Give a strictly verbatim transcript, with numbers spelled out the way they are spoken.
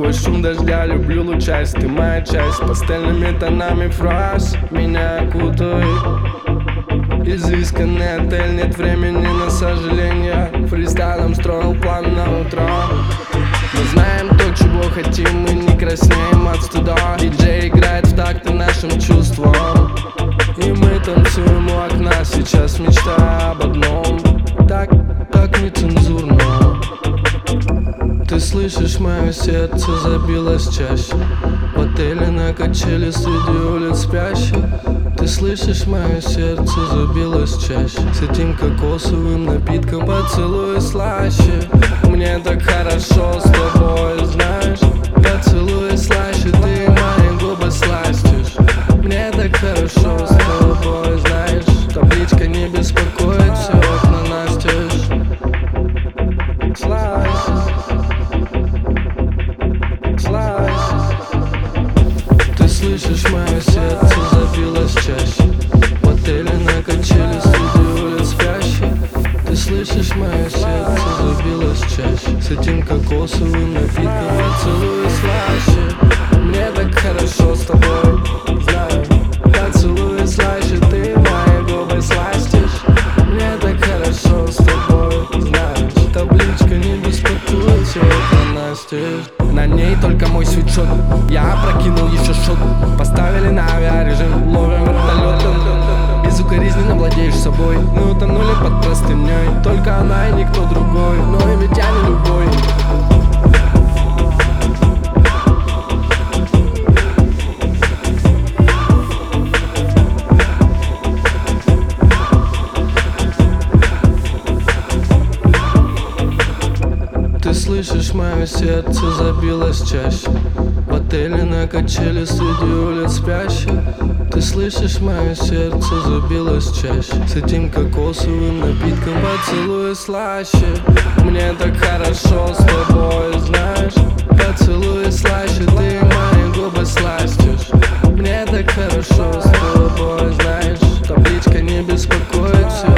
Сквозь шум дождя люблю лучасть, ты моя часть. Пастельными тонами фраз меня окутай. Изысканный отель, нет времени на сожаление. Фристайлом строил план на утро. Мы знаем то, чего хотим, мы не краснеем от стыда. Диджей играет в такт нашим чувствам, и мы танцуем у окна, сейчас мечтая об одном. Так, так нецензурно. Ты слышишь, мое сердце забилось чаще. В отеле на качели среди улиц спящих. Ты слышишь, мое сердце забилось чаще. С этим кокосовым напитком поцелуй слаще. Мне так хорошо с тобой, знаешь. Поцелуй слаще, ты мои губы сластишь. Мне так хорошо с тобой, знаешь. Табличка не беспокоит, все окна настежь. Слаще, слаще. Ты слышишь, мое сердце забилось чаще. В отеле на качели среди улиц спящих. Ты слышишь, мое сердце забилось чаще. С этим кокосовым напитком поцелуй слаще. Мне так хорошо с тобой, знаю. Поцелуй слаще, ты мои губы сластишь. Мне так хорошо с тобой, знаешь. Табличка не беспокоит, все это настежь. На ней только мой свитшот. Я опрокинул еще шот. Поставили на авиарежим, ловим вертолет. Безукоризненно владеешь собой. Мы утонули под простыней. Только она и никто другой. Но и ведь я не любой. Ты слышишь, мое сердце забилось чаще. В отеле на качели среди улиц спящих. Ты слышишь, мое сердце забилось чаще. С этим кокосовым напитком поцелуй слаще. Мне так хорошо с тобой, знаешь. Поцелуй слаще, ты мои губы сластишь. Мне так хорошо с тобой, знаешь. Табличка не беспокоит, все